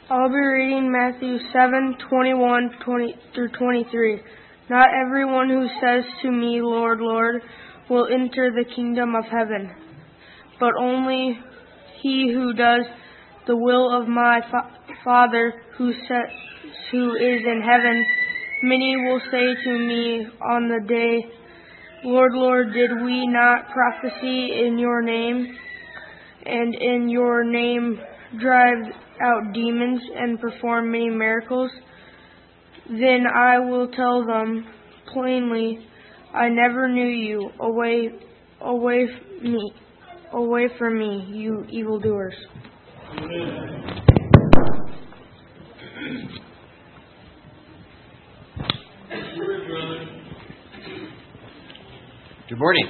I'll be reading Matthew 7:21 through 23. Not everyone who says to me, Lord, Lord, will enter the kingdom of heaven, but only he who does the will of my Father who is in heaven. Many will say to me on the day, Lord, Lord, did we not prophesy in your name, and in your name drive out demons and perform many miracles? Then I will tell them plainly, I never knew you. Away from me, you evildoers. Good morning.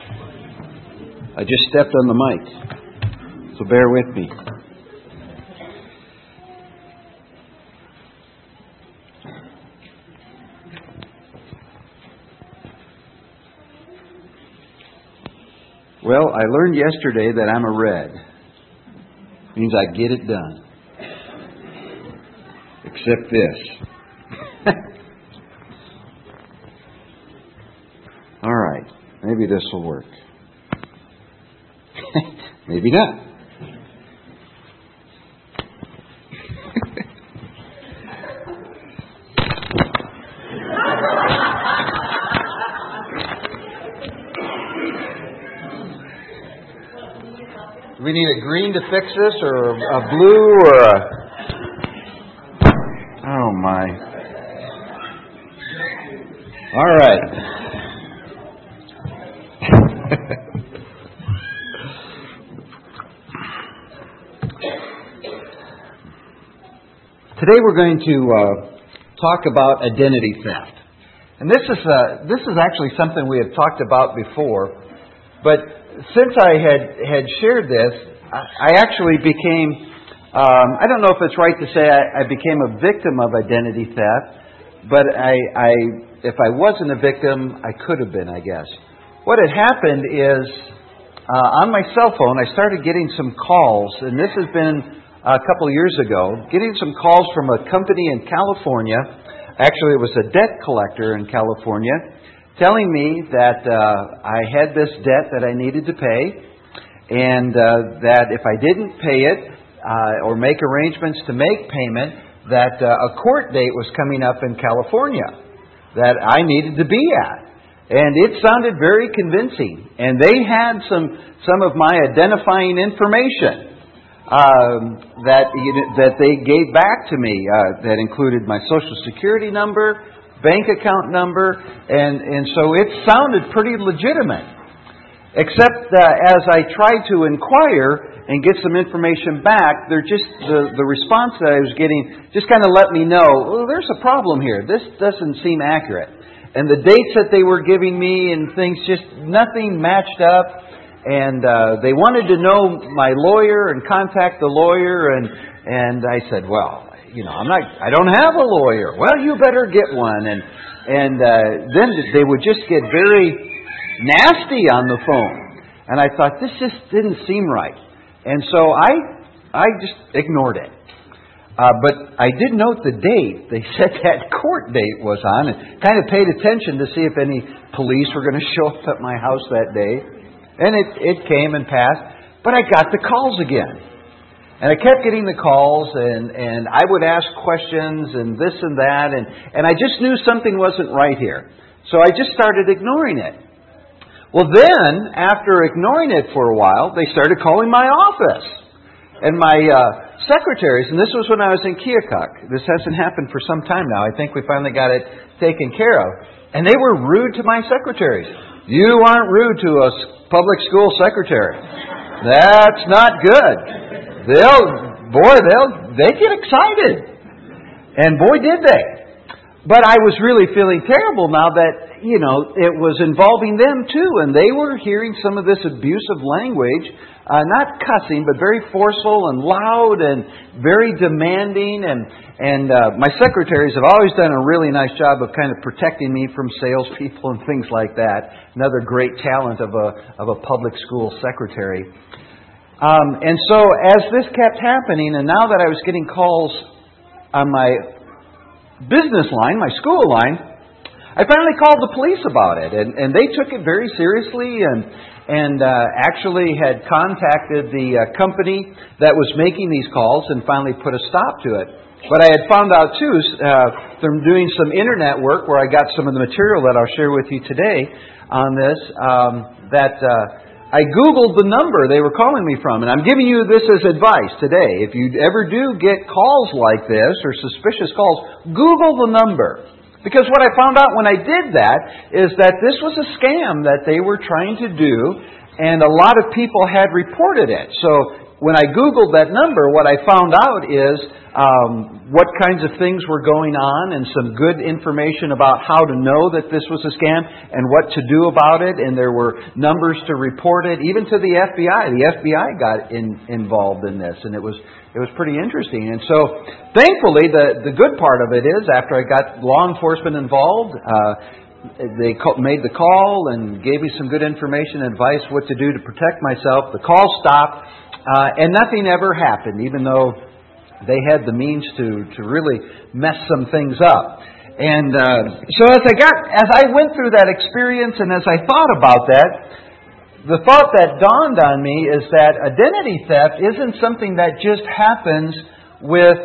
I just stepped on the mic, so bear with me. Well, I learned yesterday that I'm a red. Means I get it done. Except this. All right. Maybe this will work. Maybe not. Do we need a green to fix this, or a blue, or a... Oh, my. All right. Today we're going to talk about identity theft. And this is actually something we have talked about before, but since I had shared this, I actually became, I don't know if it's right to say I became a victim of identity theft, but if I wasn't a victim, I could have been, I guess. What had happened is, on my cell phone, I started getting some calls, and this has been a couple of years ago, getting some calls from a company in California. Actually, it was a debt collector in California, telling me that I had this debt that I needed to pay, and that if I didn't pay it or make arrangements to make payment, that a court date was coming up in California that I needed to be at. And it sounded very convincing. And they had some of my identifying information that they gave back to me, that included my Social Security number, bank account number, and so it sounded pretty legitimate. Except as I tried to inquire and get some information back, the response that I was getting just kind of let me know, well, there's a problem here. This doesn't seem accurate. And the dates that they were giving me and things, just nothing matched up. And they wanted to know my lawyer and contact the lawyer, and I said, well, I don't have a lawyer. Well, you better get one. And then they would just get very nasty on the phone. And I thought, this just didn't seem right. And so I just ignored it. But I did note the date. They said that court date was on, and kind of paid attention to see if any police were going to show up at my house that day. And it came and passed. But I got the calls again. And I kept getting the calls, and I would ask questions and this and that, and I just knew something wasn't right here. So I just started ignoring it. Well, then, after ignoring it for a while, they started calling my office. And my secretaries, and this was when I was in Keokuk. This hasn't happened for some time now. I think we finally got it taken care of. And they were rude to my secretaries. You aren't rude to a public school secretary. That's not good. They get excited. And boy, did they. But I was really feeling terrible now that, it was involving them too. And they were hearing some of this abusive language, not cussing, but very forceful and loud and very demanding. And my secretaries have always done a really nice job of kind of protecting me from salespeople and things like that. Another great talent of a public school secretary. And so as this kept happening, and now that I was getting calls on my business line, my school line, I finally called the police about it. And they took it very seriously and actually had contacted the company that was making these calls and finally put a stop to it. But I had found out, too, from doing some internet work where I got some of the material that I'll share with you today on this, that I Googled the number they were calling me from. And I'm giving you this as advice today. If you ever do get calls like this or suspicious calls, Google the number. Because what I found out when I did that is that this was a scam that they were trying to do, and a lot of people had reported it. So when I Googled that number, what I found out is what kinds of things were going on and some good information about how to know that this was a scam and what to do about it. And there were numbers to report it, even to the FBI. The FBI got involved in this, and it was pretty interesting. And so, thankfully, the good part of it is, after I got law enforcement involved, they made the call and gave me some good information and advice what to do to protect myself. The call stopped, and nothing ever happened, even though they had the means to really mess some things up. And so as I went through that experience and as I thought about that, the thought that dawned on me is that identity theft isn't something that just happens with,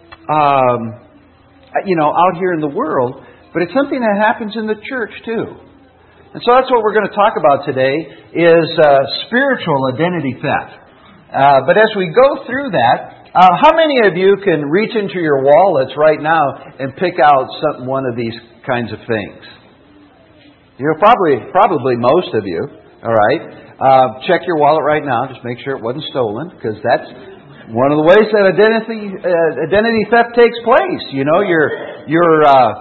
out here in the world, but it's something that happens in the church too. And so that's what we're going to talk about today is spiritual identity theft. But as we go through that, how many of you can reach into your wallets right now and pick out one of these kinds of things? Probably most of you. All right. Check your wallet right now. Just make sure it wasn't stolen, because that's one of the ways that identity theft takes place. You know, your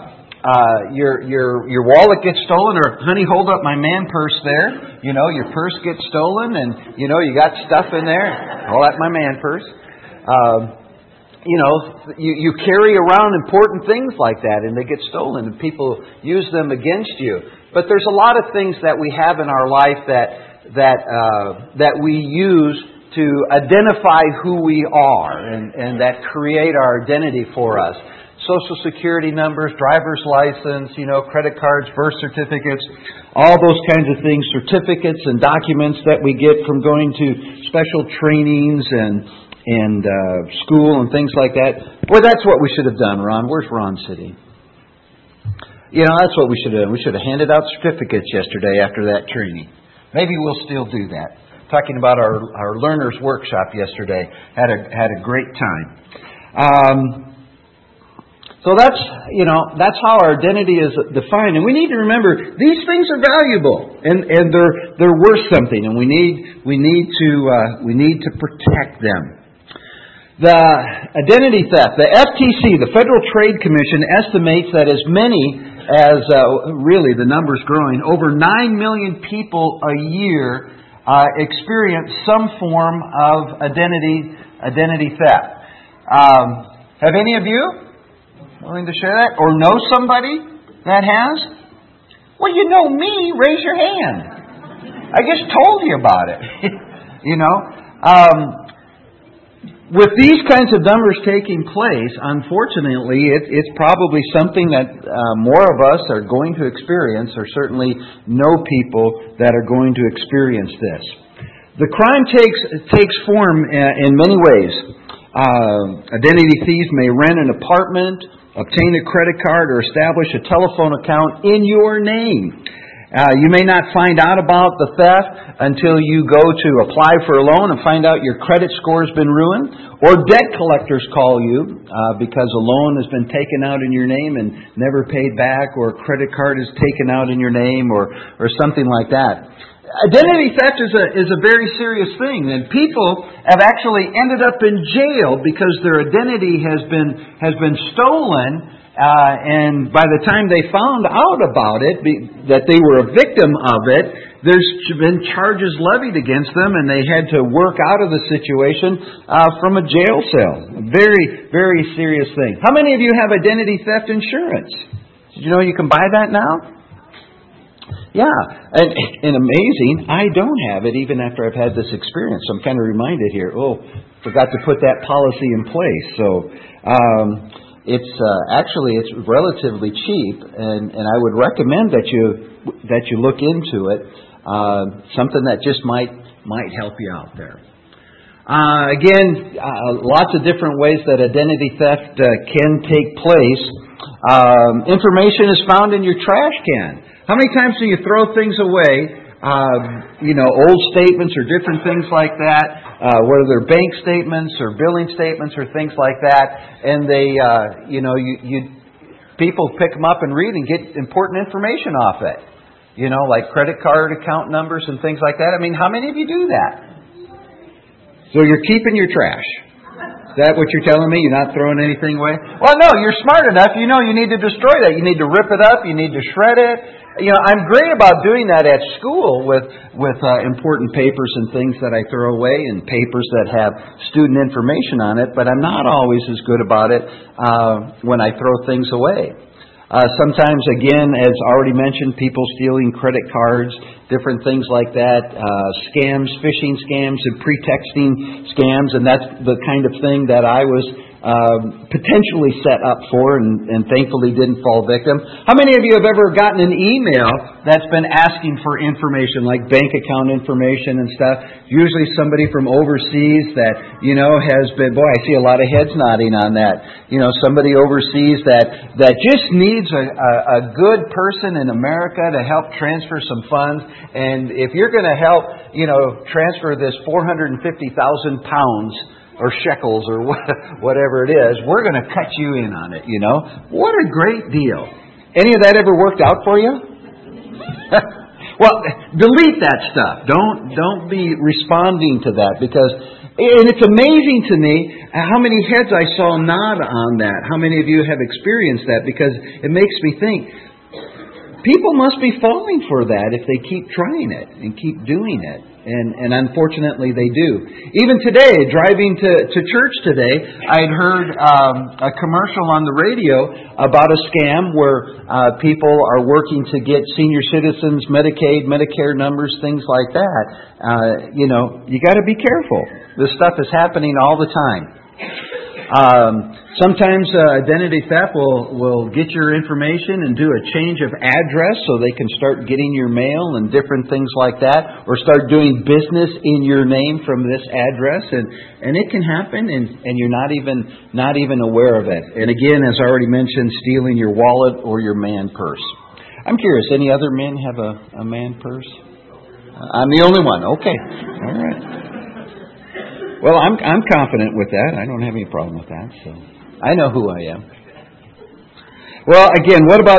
wallet gets stolen, or honey, hold up my man purse there. You know, your purse gets stolen, and you got stuff in there. Hold up my man purse. You carry around important things like that, and they get stolen, and people use them against you. But there's a lot of things that we have in our life that we use to identify who we are, and that create our identity for us. Social security numbers, driver's license, credit cards, birth certificates, all those kinds of things, certificates and documents that we get from going to special trainings and school and things like that. Boy, that's what we should have done, Ron. Where's Ron sitting? That's what we should have done. We should have handed out certificates yesterday after that training. Maybe we'll still do that. Talking about our learners workshop yesterday. Had a great time. So that's how our identity is defined. And we need to remember these things are valuable and they're worth something, and we need to protect them. The identity theft, the FTC, the Federal Trade Commission, estimates that as many as, really the number's growing, over 9 million people a year experience some form of identity theft. Have any of you willing to share that? Or know somebody that has? Well, you know me, raise your hand. I just told you about it. With these kinds of numbers taking place, unfortunately, it's probably something that more of us are going to experience, or certainly know people that are going to experience this. The crime takes form in many ways. Identity thieves may rent an apartment, obtain a credit card, or establish a telephone account in your name. You may not find out about the theft until you go to apply for a loan and find out your credit score has been ruined, or debt collectors call you because a loan has been taken out in your name and never paid back, or a credit card is taken out in your name, or something like that. Identity theft is a very serious thing, and people have actually ended up in jail because their identity has been stolen. And by the time they found out about it, that they were a victim of it, there's been charges levied against them, and they had to work out of the situation from a jail cell. A very, very serious thing. How many of you have identity theft insurance? Did you know you can buy that now? Yeah, and amazing, I don't have it even after I've had this experience. I'm kind of reminded here, forgot to put that policy in place. So it's relatively cheap, and I would recommend that you look into it. Something that just might help you out there. Again, lots of different ways that identity theft can take place. Information is found in your trash can. How many times do you throw things away, old statements or different things like that, whether they're bank statements or billing statements or things like that, and they, people pick them up and read and get important information off it, like credit card account numbers and things like that. I mean, how many of you do that? So you're keeping your trash. Is that what you're telling me? You're not throwing anything away? Well, no, you're smart enough. You know you need to destroy that. You need to rip it up. You need to shred it. I'm great about doing that at school with important papers and things that I throw away and papers that have student information on it, but I'm not always as good about it when I throw things away. Sometimes, again, as already mentioned, people stealing credit cards, different things like that, scams, phishing scams, and pretexting scams, and that's the kind of thing that I was potentially set up for and thankfully didn't fall victim. How many of you have ever gotten an email that's been asking for information, like bank account information and stuff? Usually somebody from overseas that, has been, boy, I see a lot of heads nodding on that. Somebody overseas that just needs a good person in America to help transfer some funds. And if you're going to help, transfer this 450,000 pounds or shekels or whatever it is, we're going to cut you in on it, What a great deal. Any of that ever worked out for you? Well, delete that stuff. Don't be responding to that and it's amazing to me how many heads I saw nod on that. How many of you have experienced that? Because it makes me think, people must be falling for that if they keep trying it and keep doing it. And unfortunately they do. Even today, driving to church today, I'd heard a commercial on the radio about a scam where people are working to get senior citizens Medicaid, Medicare numbers, things like that. You got to be careful. This stuff is happening all the time. Sometimes identity theft will get your information and do a change of address so they can start getting your mail and different things like that, or start doing business in your name from this address, and it can happen, and you're not even aware of it. And again, as I already mentioned, stealing your wallet or your man purse. I'm curious, any other men have a man purse? I'm the only one. Okay, all right. Well, I'm confident with that. I don't have any problem with that. So I know who I am. Well, again, what about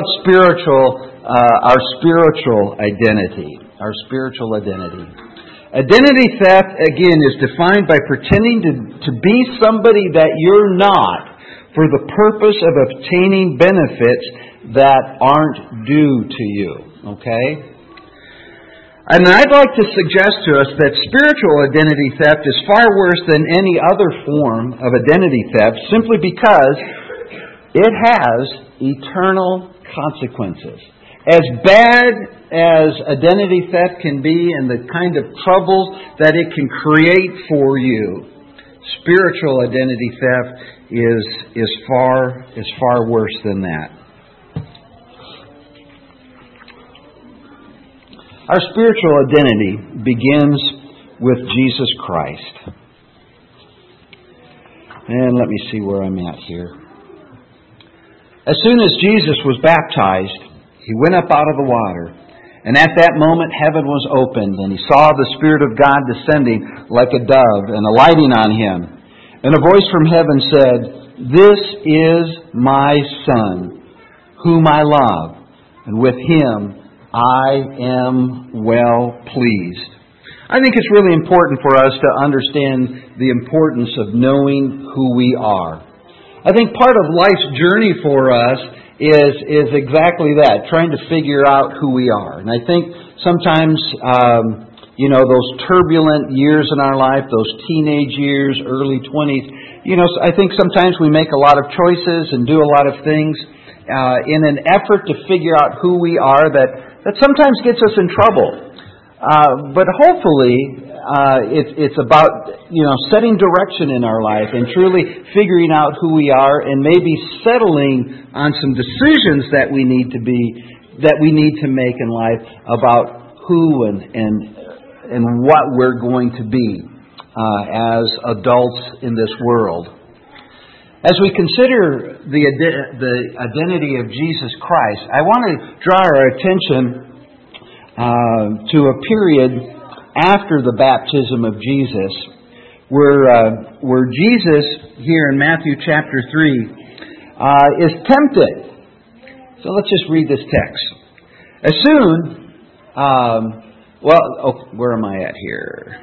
our spiritual identity? Our spiritual identity. Identity theft, again, is defined by pretending to be somebody that you're not for the purpose of obtaining benefits that aren't due to you. Okay? And I'd like to suggest to us that spiritual identity theft is far worse than any other form of identity theft simply because it has eternal consequences. As bad as identity theft can be and the kind of troubles that it can create for you, spiritual identity theft is far worse than that. Our spiritual identity begins with Jesus Christ. And let me see where I'm at here. As soon as Jesus was baptized, He went up out of the water. And at that moment, heaven was opened, and He saw the Spirit of God descending like a dove and alighting on Him. And a voice from heaven said, "This is my Son, whom I love, and with Him I am well pleased." I think it's really important for us to understand the importance of knowing who we are. I think part of life's journey for us is exactly that, trying to figure out who we are. And I think sometimes, those turbulent years in our life, those teenage years, early 20s, I think sometimes we make a lot of choices and do a lot of things in an effort to figure out who we are that that sometimes gets us in trouble. But hopefully, it's about, setting direction in our life and truly figuring out who we are and maybe settling on some decisions that we need to make in life about who and what we're going to be as adults in this world. As we consider the identity of Jesus Christ, I want to draw our attention to a period after the baptism of Jesus, where Jesus, here in Matthew chapter 3, is tempted. So let's just read this text. As soon, where am I at here?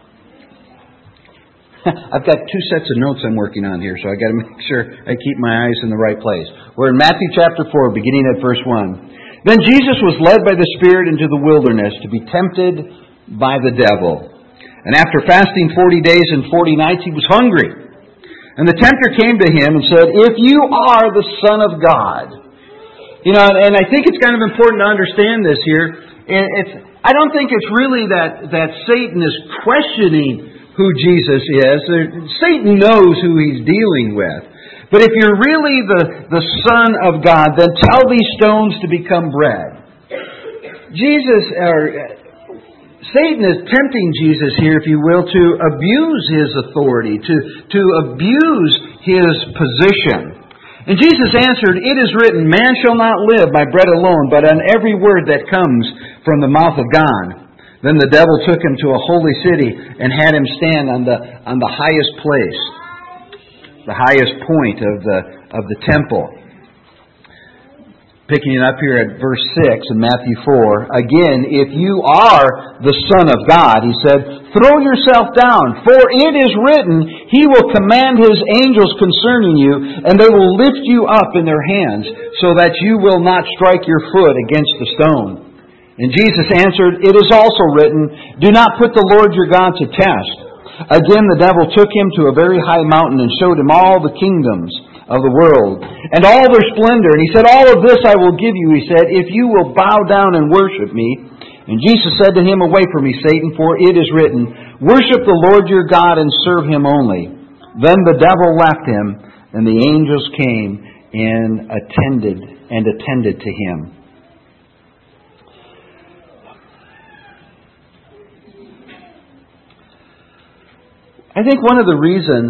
I've got two sets of notes I'm working on here, so I've got to make sure I keep my eyes in the right place. We're in Matthew chapter 4, beginning at verse 1. Then Jesus was led by the Spirit into the wilderness to be tempted by the devil. And after fasting 40 days and 40 nights, he was hungry. And the tempter came to him and said, "If you are the Son of God." And I think it's kind of important to understand this here. I don't think it's really that Satan is questioning who Jesus is. Satan knows who he's dealing with. But if you're really the Son of God, then tell these stones to become bread. Satan is tempting Jesus here, if you will, to abuse his authority, to abuse his position. And Jesus answered, "It is written, man shall not live by bread alone, but on every word that comes from the mouth of God." Then the devil took him to a holy city and had him stand on the highest place, the highest point of the temple. Picking it up here at verse 6 in Matthew 4, again, "If you are the Son of God," he said, "throw yourself down, for it is written, He will command His angels concerning you, and they will lift you up in their hands, so that you will not strike your foot against the stone." And Jesus answered, "It is also written, do not put the Lord your God to test." Again the devil took him to a very high mountain and showed him all the kingdoms of the world and all their splendor. And he said, "All of this I will give you," he said, "if you will bow down and worship me." And Jesus said to him, "Away from me, Satan, for it is written, worship the Lord your God and serve Him only." Then the devil left him, and the angels came and attended to him. I think one of the reasons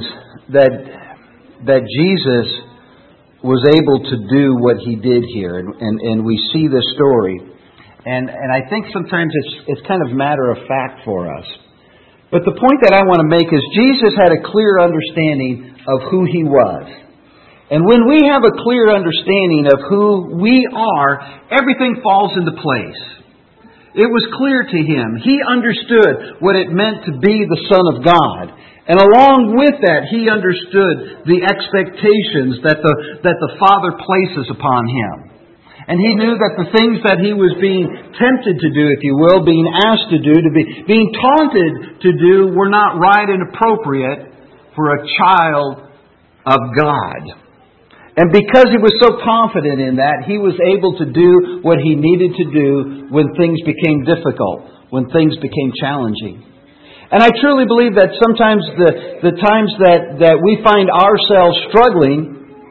that Jesus was able to do what He did here, and we see this story, and I think sometimes it's kind of matter of fact for us. But the point that I want to make is Jesus had a clear understanding of who He was. And when we have a clear understanding of who we are, everything falls into place. It was clear to Him. He understood what it meant to be the Son of God. And along with that, He understood the expectations that the Father places upon Him. And He knew that the things that He was being tempted to do, if you will, being asked to do, being taunted to do, were not right and appropriate for a child of God. And because He was so confident in that, He was able to do what He needed to do when things became difficult, when things became challenging. And I truly believe that sometimes the times that we find ourselves struggling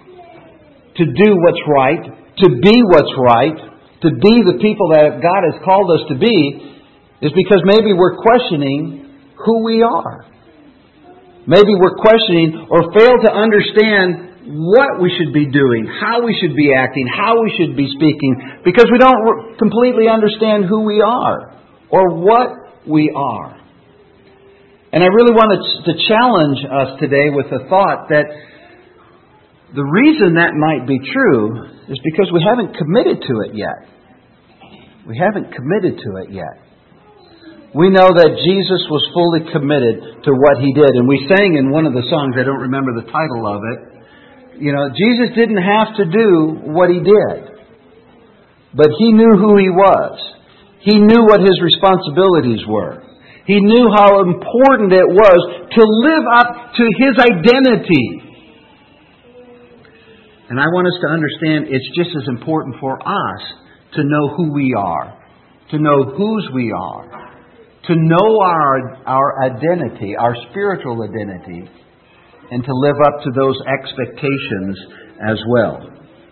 to do what's right, to be what's right, to be the people that God has called us to be, is because maybe we're questioning who we are. Maybe we're questioning or fail to understand what we should be doing, how we should be acting, how we should be speaking, because we don't completely understand who we are or what we are. And I really wanted to challenge us today with the thought that the reason that might be true is because we haven't committed to it yet. We haven't committed to it yet. We know that Jesus was fully committed to what He did. And we sang in one of the songs, I don't remember the title of it, Jesus didn't have to do what He did. But He knew who He was. He knew what His responsibilities were. He knew how important it was to live up to His identity. And I want us to understand it's just as important for us to know who we are to know whose we are, to know our identity, our spiritual identity, and to live up to those expectations as well.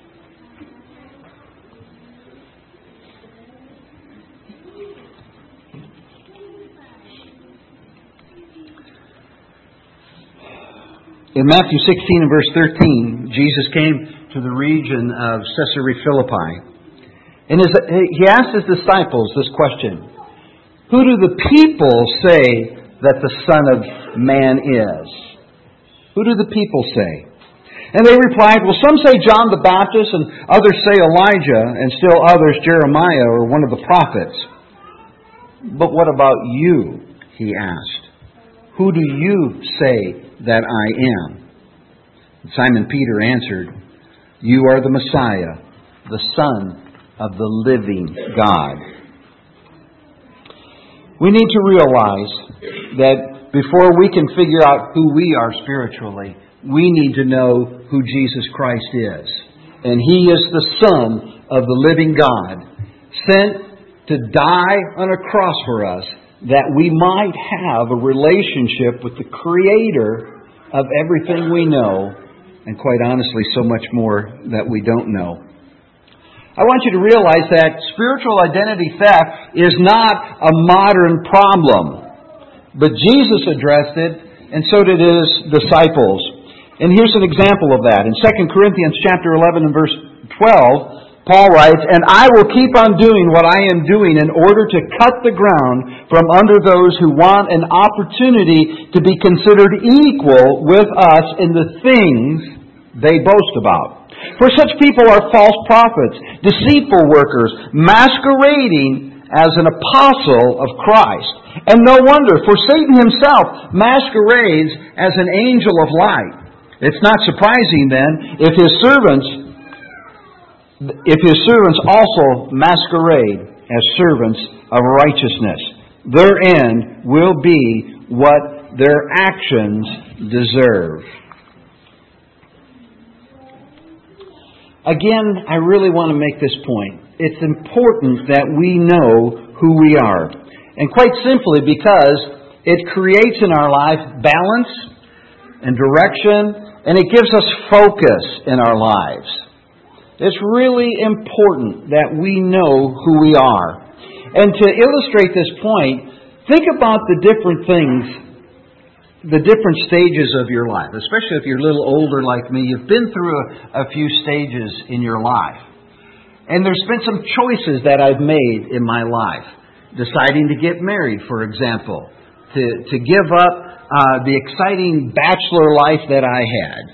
In Matthew 16 and verse 13, Jesus came to the region of Caesarea Philippi. And he asked his disciples this question: Who do the people say that the Son of Man is? Who do the people say? And they replied, well, some say John the Baptist, and others say Elijah, and still others Jeremiah or one of the prophets. But what about you? He asked. Who do you say that I am? Simon Peter answered, You are the Messiah, the Son of the living God. We need to realize that before we can figure out who we are spiritually, we need to know who Jesus Christ is. And He is the Son of the living God, sent to die on a cross for us, that we might have a relationship with the Creator of everything we know, and quite honestly, so much more that we don't know. I want you to realize that spiritual identity theft is not a modern problem. But Jesus addressed it, and so did His disciples. And here's an example of that. In 2 Corinthians chapter 11 and verse 12, Paul writes, And I will keep on doing what I am doing in order to cut the ground from under those who want an opportunity to be considered equal with us in the things they boast about. For such people are false prophets, deceitful workers, masquerading as an apostle of Christ. And no wonder, for Satan himself masquerades as an angel of light. It's not surprising then if his servants also masquerade as servants of righteousness. Their end will be what their actions deserve. Again, I really want to make this point. It's important that we know who we are. And quite simply because it creates in our life balance and direction, and it gives us focus in our lives. It's really important that we know who we are. And to illustrate this point, think about the different things, the different stages of your life. Especially if you're a little older like me, you've been through a few stages in your life. And there's been some choices that I've made in my life. Deciding to get married, for example. To give up the exciting bachelor life that I had.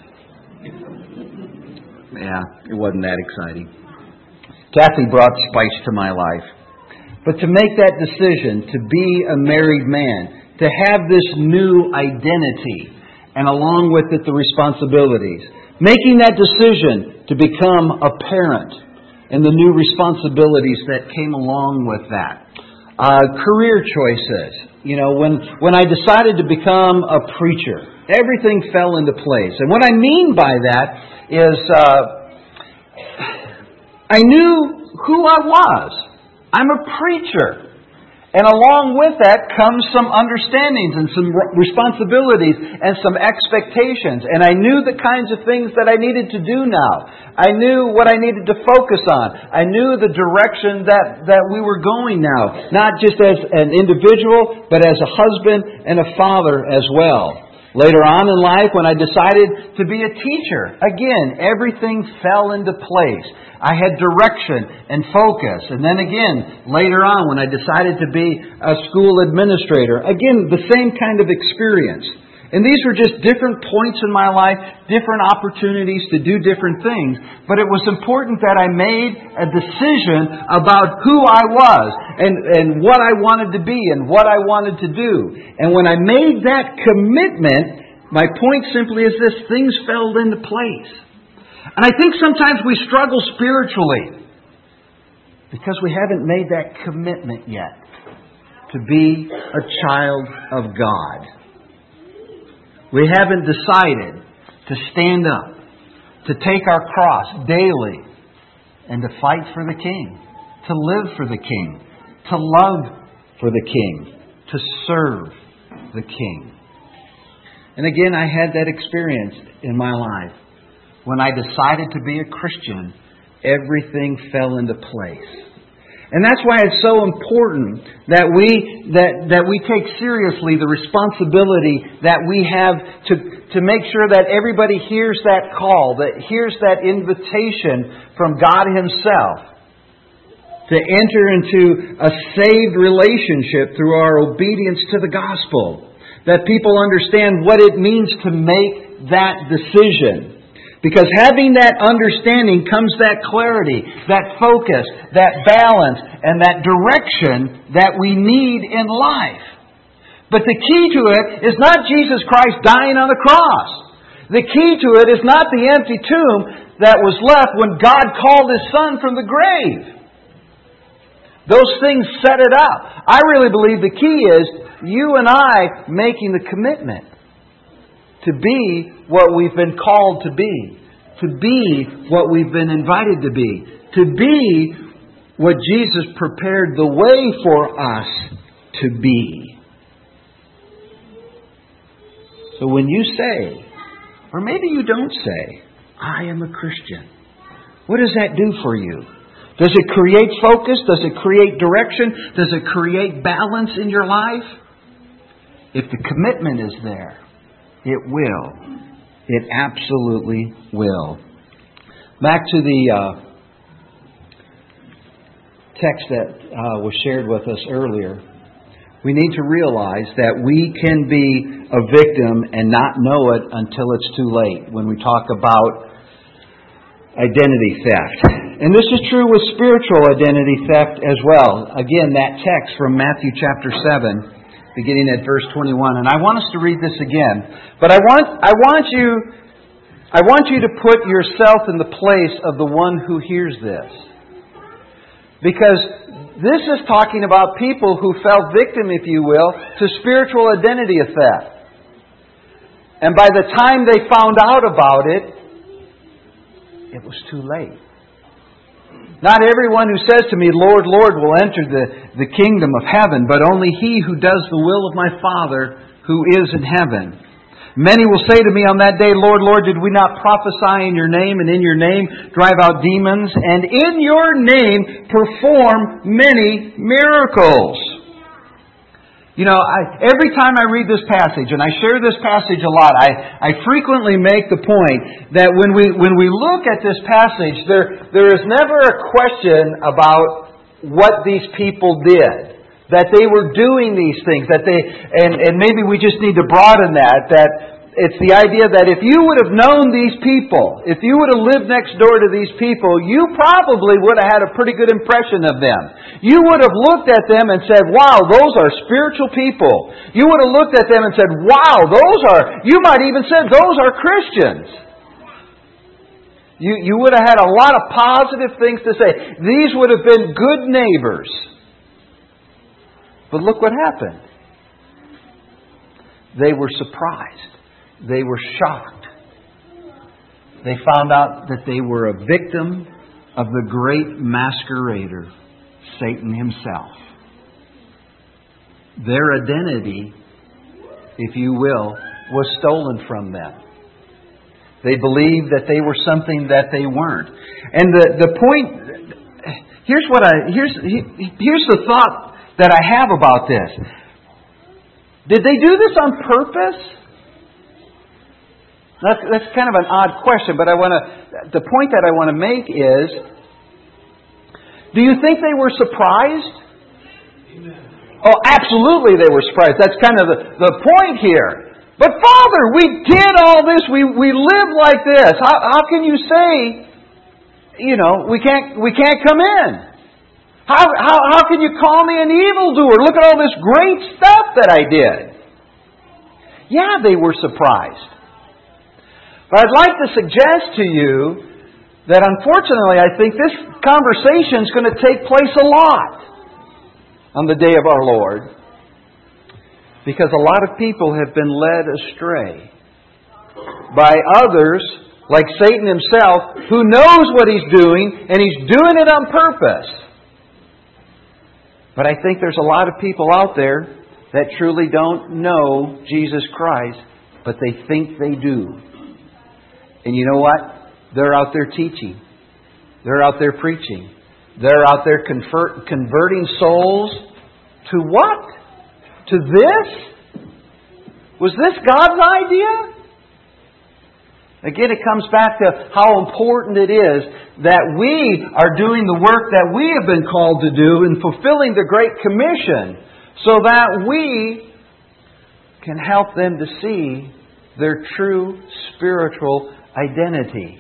Yeah, it wasn't that exciting. Kathy brought spice to my life. But to make that decision, to be a married man, to have this new identity, and along with it the responsibilities. Making that decision to become a parent, and the new responsibilities that came along with that. Career choices. You know, when I decided to become a preacher, everything fell into place. And what I mean by that is I knew who I was. I'm a preacher. And along with that comes some understandings and some responsibilities and some expectations. And I knew the kinds of things that I needed to do now. I knew what I needed to focus on. I knew the direction that we were going now. Not just as an individual, but as a husband and a father as well. Later on in life, when I decided to be a teacher, again, everything fell into place. I had direction and focus. And then again, later on, when I decided to be a school administrator, again, the same kind of experience. And these were just different points in my life, different opportunities to do different things. But it was important that I made a decision about who I was and what I wanted to be and what I wanted to do. And when I made that commitment, my point simply is this: things fell into place. And I think sometimes we struggle spiritually because we haven't made that commitment yet to be a child of God. We haven't decided to stand up, to take our cross daily, and to fight for the King, to live for the King, to love for the King, to serve the King. And again, I had that experience in my life. When I decided to be a Christian, everything fell into place. And that's why it's so important that we take seriously the responsibility that we have to make sure that everybody hears that call, that hears that invitation from God Himself to enter into a saved relationship through our obedience to the gospel. That people understand what it means to make that decision. Because having that understanding comes that clarity, that focus, that balance, and that direction that we need in life. But the key to it is not Jesus Christ dying on the cross. The key to it is not the empty tomb that was left when God called His Son from the grave. Those things set it up. I really believe the key is you and I making the commitment to be what we've been called to be what we've been invited to be what Jesus prepared the way for us to be. So when you say, or maybe you don't say, I am a Christian, what does that do for you? Does it create focus? Does it create direction? Does it create balance in your life? If the commitment is there, it will. It absolutely will. Back to the text that was shared with us earlier. We need to realize that we can be a victim and not know it until it's too late when we talk about identity theft. And this is true with spiritual identity theft as well. Again, that text from Matthew chapter 7. Beginning at verse 21. And I want us to read this again. But I want you to put yourself in the place of the one who hears this. Because this is talking about people who fell victim, if you will, to spiritual identity theft. And by the time they found out about it, it was too late. Not everyone who says to me, Lord, Lord, will enter the kingdom of heaven, but only he who does the will of my Father who is in heaven. Many will say to me on that day, Lord, Lord, did we not prophesy in your name, and in your name drive out demons, and in your name perform many miracles? You know, every time I read this passage, and I share this passage a lot, I frequently make the point that when we look at this passage, there is never a question about what these people did, that they were doing these things, and maybe we just need to broaden that it's the idea that if you would have known these people, if you would have lived next door to these people, you probably would have had a pretty good impression of them. You would have looked at them and said, wow, those are spiritual people. You would have looked at them and said, wow, you might even said, those are Christians. You would have had a lot of positive things to say. These would have been good neighbors. But look what happened. They were surprised. They were shocked. They found out that they were a victim of the great masquerader, Satan himself. Their identity, if you will, was stolen from them. They believed that they were something that they weren't. And the point, here's the thought that I have about this. Did they do this on purpose? That's kind of an odd question, but the point that I want to make is, do you think they were surprised? Oh, absolutely they were surprised. That's kind of the point here. But Father, we did all this. We lived like this. How can you say, we can't come in? How can you call me an evildoer? Look at all this great stuff that I did. Yeah, they were surprised. But I'd like to suggest to you that unfortunately I think this conversation is going to take place a lot on the day of our Lord. Because a lot of people have been led astray by others, like Satan himself, who knows what he's doing, and he's doing it on purpose. But I think there's a lot of people out there that truly don't know Jesus Christ, but they think they do. And you know what? They're out there teaching. They're out there preaching. They're out there converting souls to what? To this? Was this God's idea? Again, it comes back to how important it is that we are doing the work that we have been called to do in fulfilling the Great Commission so that we can help them to see their true spiritual identity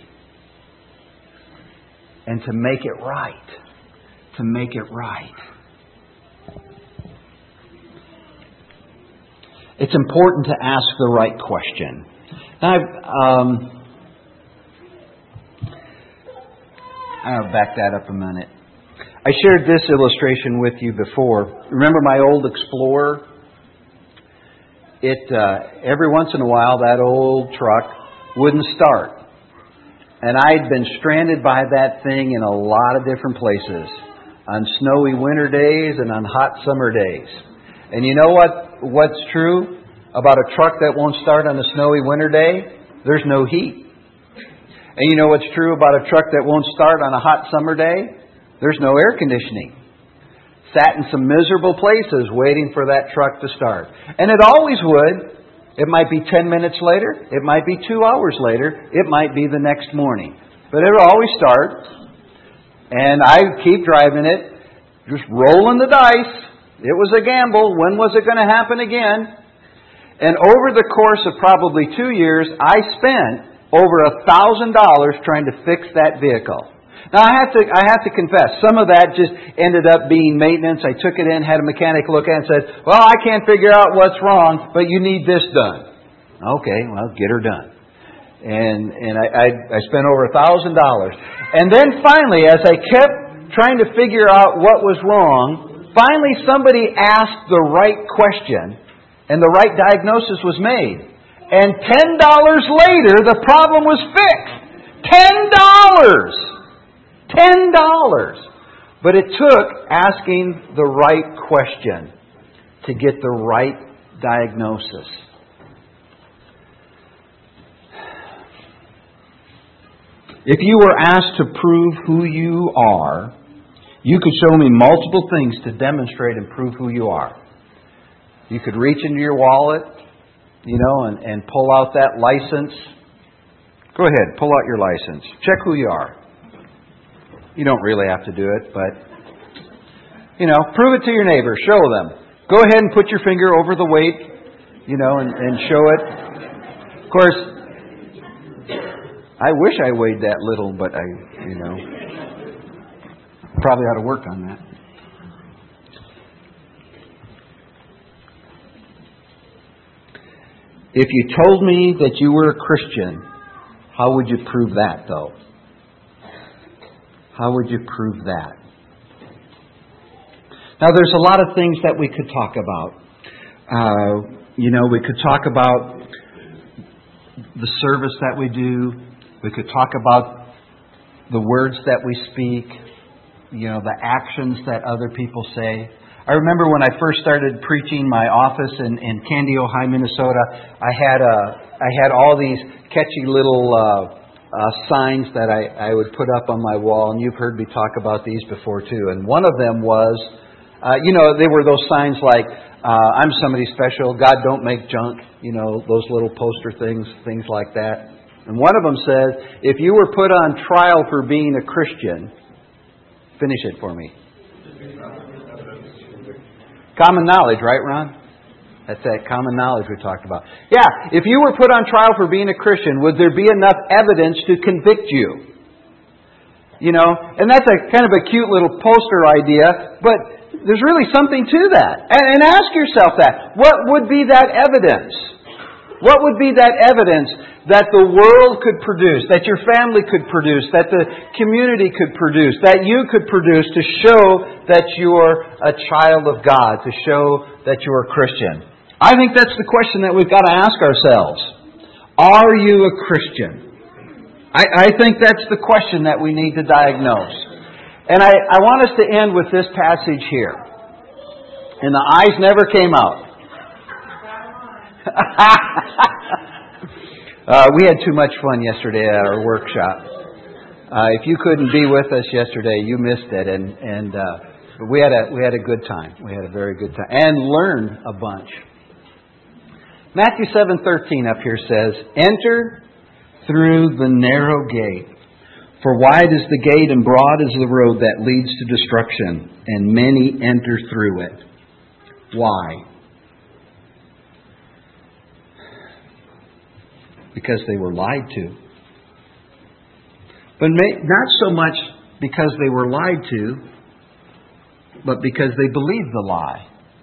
and to make it right. To make it right. It's important to ask the right question. Now, I'll back that up a minute. I shared this illustration with you before. Remember my old Explorer? Every once in a while, that old truck wouldn't start. And I'd been stranded by that thing in a lot of different places. On snowy winter days and on hot summer days. And you know what's true about a truck that won't start on a snowy winter day? There's no heat. And you know what's true about a truck that won't start on a hot summer day? There's no air conditioning. Sat in some miserable places waiting for that truck to start. And it always would. It might be 10 minutes later. It might be 2 hours later. It might be the next morning. But it would always start. And I keep driving it, just rolling the dice. It was a gamble. When was it going to happen again? And over the course of probably 2 years, I spent over $1,000 trying to fix that vehicle. Now I have to confess, some of that just ended up being maintenance. I took it in, had a mechanic look at it and said, well, I can't figure out what's wrong, but you need this done. Okay, well, get her done. And I spent over $1,000. And then finally, as I kept trying to figure out what was wrong, finally somebody asked the right question and the right diagnosis was made. And $10 later, the problem was fixed. $10! But it took asking the right question to get the right diagnosis. If you were asked to prove who you are, you could show me multiple things to demonstrate and prove who you are. You could reach into your wallet, and pull out that license. Go ahead, pull out your license. Check who you are. You don't really have to do it, but, prove it to your neighbor. Show them. Go ahead and put your finger over the weight, and show it. Of course, I wish I weighed that little, but probably ought to work on that. If you told me that you were a Christian, how would you prove that, though? How would you prove that? Now, there's a lot of things that we could talk about. We could talk about the service that we do. We could talk about the words that we speak, the actions that other people say. I remember when I first started preaching my office in Candy, Ohio, Minnesota, I had all these catchy little signs that I would put up on my wall, and you've heard me talk about these before too. And one of them was, they were those signs like, I'm somebody special, God don't make junk, those little poster things like that. And one of them says, if you were put on trial for being a Christian, finish it for me. Common knowledge, right, Ron? That's that common knowledge we talked about. Yeah, if you were put on trial for being a Christian, would there be enough evidence to convict you? And that's a kind of a cute little poster idea, but there's really something to that. And ask yourself that. What would be that evidence? What would be that evidence that the world could produce, that your family could produce, that the community could produce, that you could produce to show that you're a child of God, to show that you're a Christian? I think that's the question that we've got to ask ourselves. Are you a Christian? I think that's the question that we need to diagnose. And I want us to end with this passage here. And the eyes never came out. We had too much fun yesterday at our workshop. If you couldn't be with us yesterday, you missed it. And we had a good time. We had a very good time. And learned a bunch. Matthew 7:13 up here says, "Enter through the narrow gate. For wide is the gate and broad is the road that leads to destruction, and many enter through it." Why? Because they were lied to. But not so much because they were lied to, but because they believed the lie.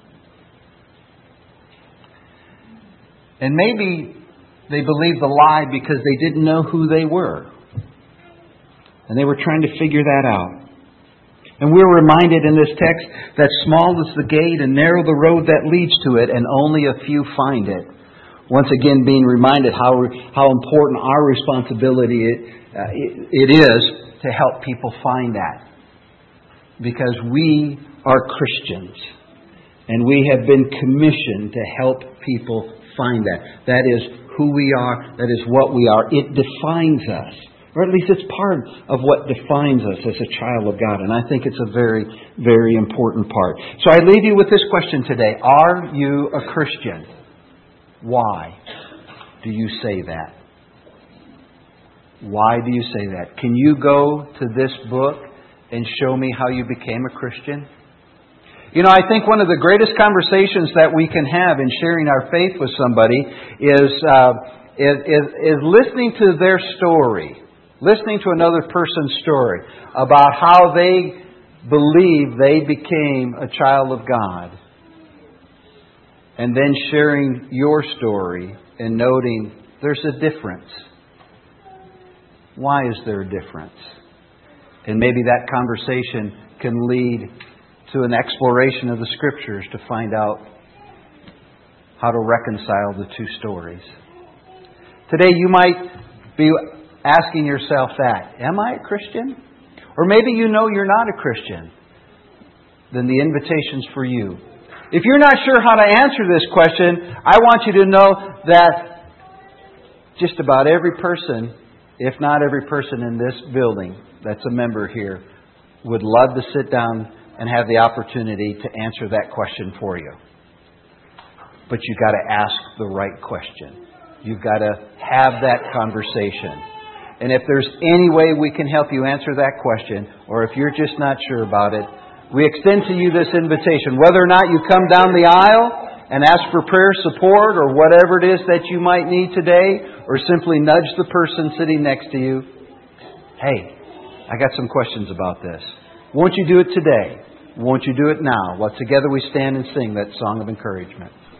And maybe they believed the lie because they didn't know who they were. And they were trying to figure that out. And we're reminded in this text that small is the gate and narrow the road that leads to it, and only a few find it. Once again, being reminded how important our responsibility it is to help people find that. Because we are Christians. And we have been commissioned to help people find that. That is who we are. That is what we are. It defines us. Or at least it's part of what defines us as a child of God. And I think it's a very, very important part. So I leave you with this question today. Are you a Christian? Why do you say that? Why do you say that? Can you go to this book and show me how you became a Christian? You know, I think one of the greatest conversations that we can have in sharing our faith with somebody is listening to their story. Listening to another person's story about how they believe they became a child of God. And then sharing your story and noting there's a difference. Why is there a difference? And maybe that conversation can lead to an exploration of the Scriptures to find out how to reconcile the two stories. Today you might be asking yourself that, am I a Christian? Or maybe you know you're not a Christian. Then the invitation's for you. If you're not sure how to answer this question, I want you to know that just about every person, if not every person in this building that's a member here, would love to sit down and have the opportunity to answer that question for you. But you've got to ask the right question. You've got to have that conversation. And if there's any way we can help you answer that question, or if you're just not sure about it, we extend to you this invitation. Whether or not you come down the aisle and ask for prayer support or whatever it is that you might need today, or simply nudge the person sitting next to you, hey, I got some questions about this. Won't you do it today? Won't you do it now? While together we stand and sing that song of encouragement.